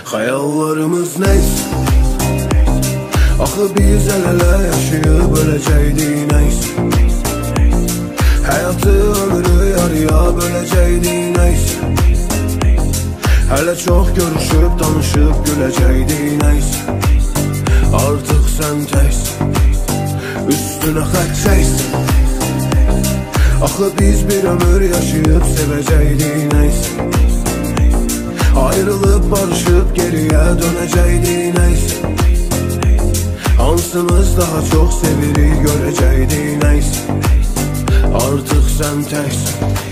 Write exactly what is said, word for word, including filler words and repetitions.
Xəyallarımız neysə, axı biz əl-ələ yaşayıb öləcəkdik neysə. Həyatı ömrü yarıya böləcəkdik neysə. Hələ çox görüşüb, danışıb güləcəkdik neysə. Artıq sən təksən, üstünə xət çəksən. Axı biz bir ömür yaşayıb sevəcəkdik neysə. Ayrılıb barışıb geriyə dönəcəkdik neysə. Hansımız daha çox sevirik görəcəkdik neysə. Artıq sən təksən.